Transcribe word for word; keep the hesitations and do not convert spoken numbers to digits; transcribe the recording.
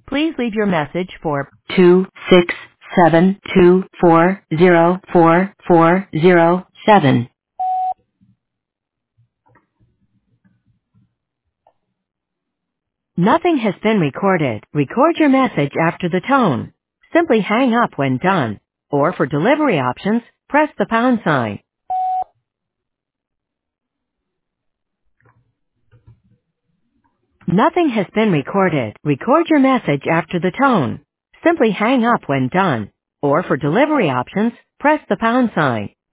Please leave your message for two six seven two four zero four four zero seven. Nothing has been recorded. Record your message after the tone. Simply hang up when done. Or for delivery options, press the pound sign. Nothing has been recorded. Record your message after the tone. Simply hang up when done. Or for delivery options, press the pound sign.